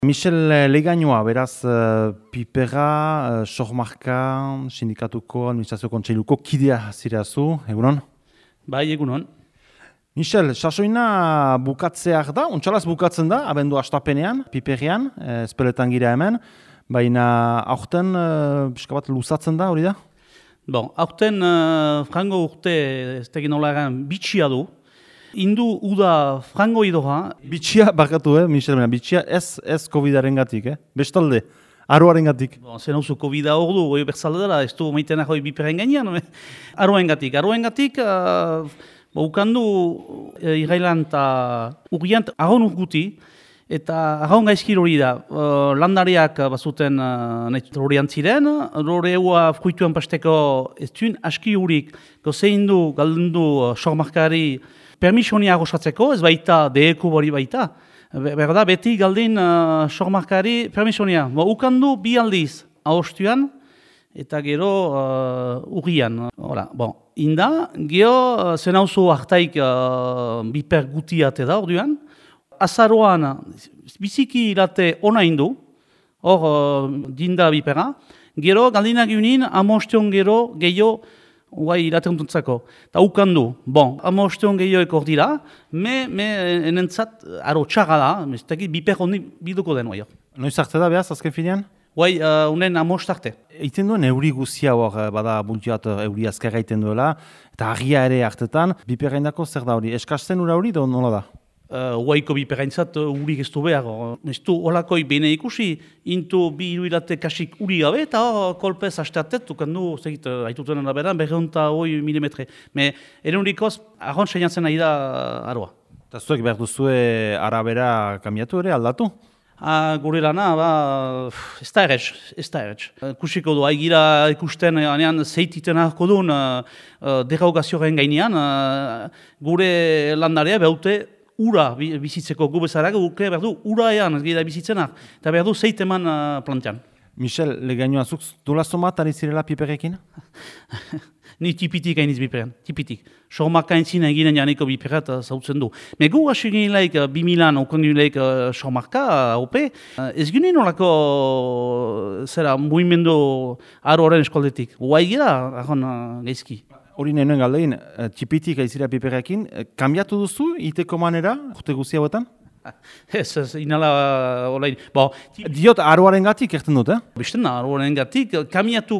Michel Legañoa, beraz, Pipera, Sormarka, Sindikatuko, Administrazio Kontseiluko kidea zirazu, egunon? Bai, egunon. Michel, sasoina bukatzeak da, ontsalaz bukatzen da, abendu astapenean, Piperian, espeletan gira hemen, baina aurten pixka bat luzatzen da, hori da? Bon, aurten frango urte ez tegin olaran bitxia du. Indu uda frango idoa. Bitxia, bakatu, Michel, bitxia ez COVID-aren gatik, bestalde, aroaren gatik. Bon, zen hauzu COVID-a hor du, hoi berzalde dela, ez du maitenak hoi Piperen gainean, aroen gatik. Aroen gatik, ukandu irailan eta urriant aron urguti, eta aron gaizkir hori da. Landariak bazuten horian ziren, hori eua fruituan pasteko ez duen aski hurik, gozein du, galden du, sormarkari, permisionia agosatzeko, ez baita, deeku hori baita. Berda, beti galdin sormarkari permisionia. Ukandu bi aldiz ahostuan eta gero urrian. Bon, inda, geho zen hauzu hartaik biper gutiate da orduan. Azaroan biziki irate ona indu, hor dinda bipera. Gero galdinak unin amostion gero gehiago guai iraten duntzako. Ta ukandu, bon, amostion gehioek hor dira, enentzat aro txarra da, biper honi biduko den guai. Noiz arte da behaz, azken finean? Guai, unen amost arte. Eiten duen euri guzia hor, bada bultiat euri azkarra iten duela, eta argia ere hartetan, biperreindako zer da hori? Eskasten ura hori da nola da? Guaiko biperreintzat urik ez du behar. Ez du holakoi bene ikusi, intu bi iruilate kasik uri gabe, eta kolpez hasteatet, dukandu, zegit, haituten araberan, 208 milimetre. Me, ere urikoz, arron seinatzen nahi da aroa. Eta zuek behar duzue arabera kamiatu ere, aldatu? Gure lana, ez da erretz. Kusiko du, haigira ikusten, anean zeititen harko duen derogazioaren gainean, gure landarea behaute ura bizitzeko gubezarak, guke behar du ura ean gira bizitzenak, eta behar du zeit eman plantean. Michel, Legañoa, zuk dola somat ari zirela Piperekin? Ni tipitik hainiz Piperen, tipitik. Sormarka entzina eginen janeko Piperet zautzen du. Megu hasi ginileik 2000an okondileik sormarka, ope, ez ginen olako zera muimendu aroaren eskoldetik. Guai gira, ahon gaizki. Hori nenuen galdein, tipitik aizira Piperekin, kambiatu duzu iteko manera, urte guzti hauetan? Ez, inala olain. Diot aroaren gatik erten dut, Bisten da, aroaren gatik, kamiatu,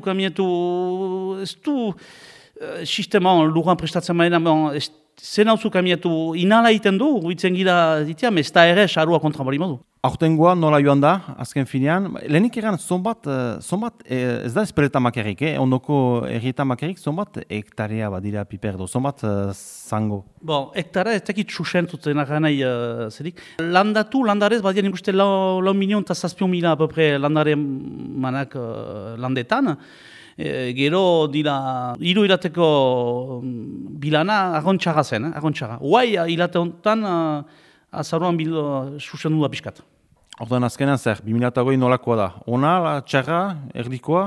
ez du sistema lujan prestatzen maena, zen hauzu kamiatu inala iten du, guitzen gira ditia, ez da ere aroa kontra bali modu. Aurtengoa nola joan da, azken finean, lehenik egan zonbat, ez da esperetamak errik, ondoko errietamak errik, zonbat hektarea badira Piperdo, zonbat zango? Hektarea ez dakit susentutzen nahi zerik. Landarez, badian ikuste 1.007.000 apopre landare manak landetan. Gero dira, hiru hilateko bilana agontxarra zen, agontxarra. Guai hilate honetan, azaruan susendu da pixkat. Orduan azkenean zer, 2008 nolakoa da? Ona, txarra, erdikoa?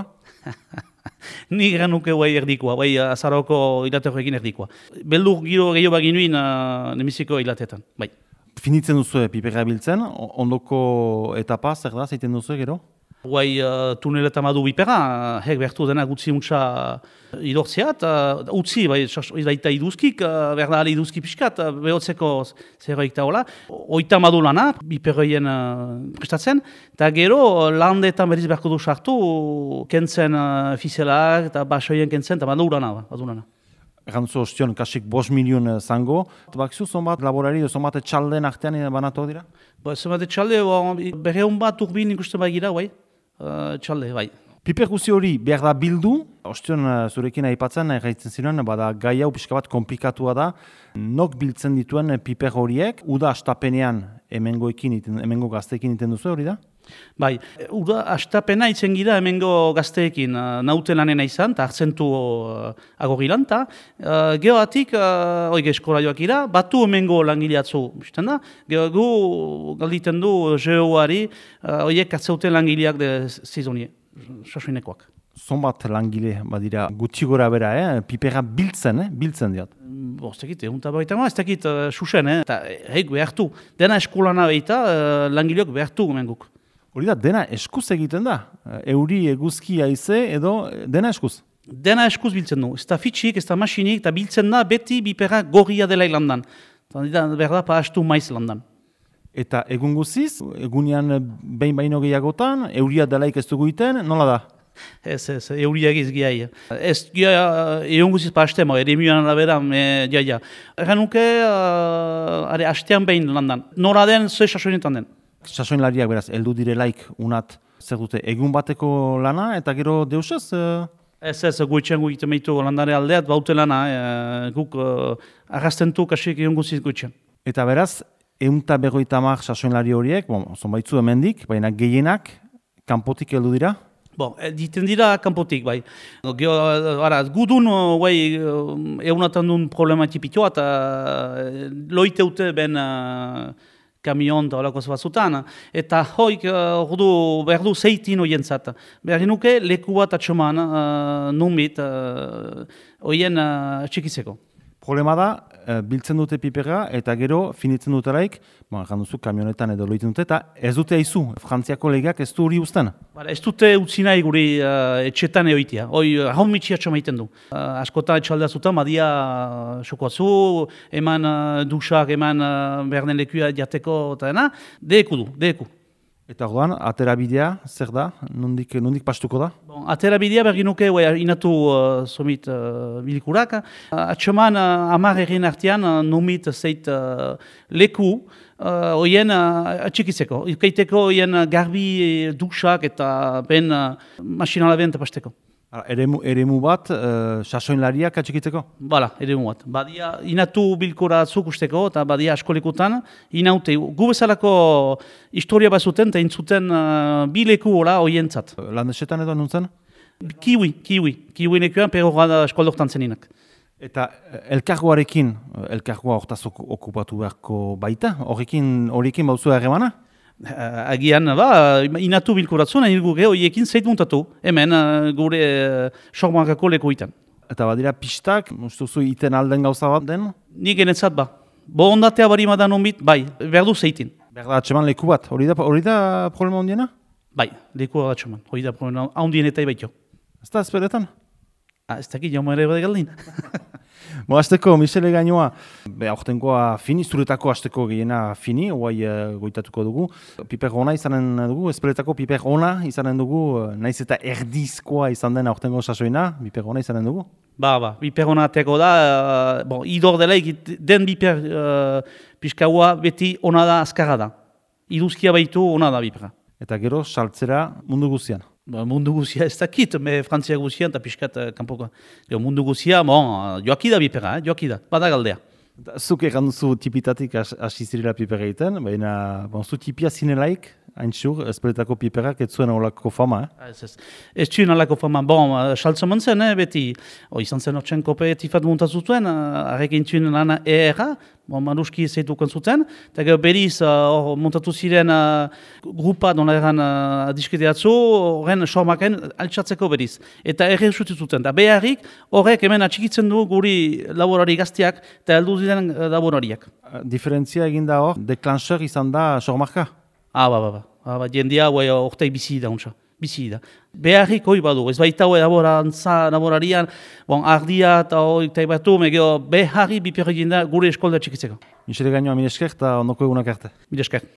Ni gara nuke guai erdikoa, guai azaroko hilateko egin erdikoa. Beldur giro gehiago baginuin nemiziko hilatetan, bai. Finitzen duzu Pipera biltzen, ondoko etapa zer da, zeiten duzu gero? Guai tuneleta madu Pipera, hek behartu dena gutzi untsa idortzeat, utzi, baita iduzkik, berda ale iduzki pixkat, behotzeko zerroik da hola. Oita madu lana, Piperoien prestatzen, eta gero landetan berriz beharko du sartu, kentzen fizelak, eta basoien kentzen, eta badu lana. Errantzu ostion, kasik 5 milion zango. Bakizu, zonbat laborari, zonbat txalden artean banatu dira? Zonbat txalde, berreun bat urbin ikusten bai gira, txalde, bai. Piper guzi hori behar da bildu, ostion zurekin aipatzen, erraitzen ziren, bada gai hau pixka bat komplikatua da. Nok biltzen dituen piper horiek, uda astapenean hemengo gazteekin iten duzu hori da? Bai, uda astapena itzen gira hemengo gazteekin nauten lanena izan, eta hartzentu agorilan, eta geoatik, oige eskola joak ira, batu hemengo langileatzu, bizten da? Gu galditen du geoari, oiek hartzeuten langileak de zizonie, sasoinekoak. Zonbat langile badira gutxi gora bera, Pipera biltzen diat. Ez dakit, ez dakit susen, eta heik behartu. Dena eskolana behita, langileok behartu gumenguk. Hori da, dena eskuz egiten da. Euri, eguzki, haize edo dena eskuz. Dena eskuz biltzen du. Ez da fitxik, ez da masinik, eta biltzen da beti biperra gorria dela landan. Eta berda, pahastu maiz landan. Eta egun guziz, egunean behin baino gehiagotan, euria delaik ez dugu iten, nola da? Ez, euriak ez giai. Ez gia, egun guziz pahastema, ere miuan alabera, ja. Erran nuke, hastean behin landan. Nora den, ze sasoinetan den. Sasoinlariak beraz, heldu direlaik unat zer dute egun bateko lana, eta gero deusez? Ez, goitxean egiten meitu landare aldeat, baute lana, guk arrastentu kasik egun guziz goitxean. Eta beraz, 150 sasoinlari horiek, zonbaitzu hemendik, baina gehienak kanpotik heldu dira? Diten dira kanpotik, bai. Gudun, egunatan duen problema tipitoa, eta loiteute ben kamion eta olako zbazutan, eta hoik berdu zeitin oientzat. Berri nuke leku bat atxoman, numit, oien txikizeko. Problema da, biltzen dute piperra eta gero finitzen duteraik, janduzu kamionetan edo loiten dute, eta ez dute aizu, Frantziako legeak ez du hori uzten. Ez dute utzi nahi guri etxetan eoitia, hoi haun mitxia txamaiten du. Askotan etxaldea zutan, badia xokoazu, eman dusak, eman berden lekua jateko, eta dena, deeku. Eta orduan, aterabidea, zer da? Nondik pastuko da? Aterabidea berginuke inatu somit bilikurak. Atxeman 10 egin artean nomit zeit leku oien atxikizeko. Ikaiteko oien garbi duksak eta ben masinala ben tapasteko. Eremu bat, sasoinlariak atxikitzeko? Bala, eremu bat. Badia inatu bilkura zukusteko eta badia askolekutan inaute. Gu bezalako historia bat zuten eta intzuten bileku hola oientzat. Landesetan edo nuntzen? Kiwi. Kiwi nekuan perorra askoldoktan zeninak. Eta elkargoa hortaz okupatu beharko baita? Horrekin bauzu erremana? Agian, inatu bilkuratzen, horiekin zeit muntatu, hemen gure sormankako lekuitan. Eta badira pistak, ustuzu iten alden gauza bat den? Nik genetzat ba. Bo ondatea bari madan onbit, bai, berdu zeitin. Berda atxeman leku bat, hori da problema ondiena? Bai, leku bat atxeman, hori da problema ondien eta ibaito. Ez da ezperetan? Ez dakit, jau ere bade galdin. Azteko, Michele Gainoa, aurtenkoa fini, zuretako azteko gehiena fini, guai goitatuko dugu. Piper ona izanen dugu, ezperetako piper ona izanen dugu, naiz eta erdizkoa izan den aurtengo sasoina, piper ona izanen dugu? Piper ona ateko da, idor dela, den piper pixkaua beti ona da azkarra da. Iduzkia baitu ona da pipera. Eta gero, saltzera mundu guztian? Mundu guzia ez dakit, Frantzia guzian eta pixkat kanpoko. Mundu guzia, joakida bipera, joakida, bada galdea. Zuk egan duzu tipitatik hasi zirela pipera egiten, baina zu tipia zinelaik, hain txur, ezperetako piperak ez zuen olako fama. Ez zuen olako fama, saltza zen, beti, izan zen hortzen kope tifat muntazutuen, arrekin zuen lana ERA, manuski zeitukan zuten, eta gero beriz muntatu ziren grupa dona eran disketeatzu, horren sormaken altsatzeko beriz. Eta erre zuten, eta beharrik horrek hemen atxikitzen du guri laborari gaztiak eta heldu ziren laborariak. Diferentzia eginda hor, deklanseur izan da sormarka? Jendia ortei bizi da untsa. Beharrik hoi badu, ez baita hoi laborarian, ardia eta hoi taibatu, beharri biperri gure eskolda txikitzeko. Michele Gainoa, mil esker eta ondoko egunak arte. Mil esker.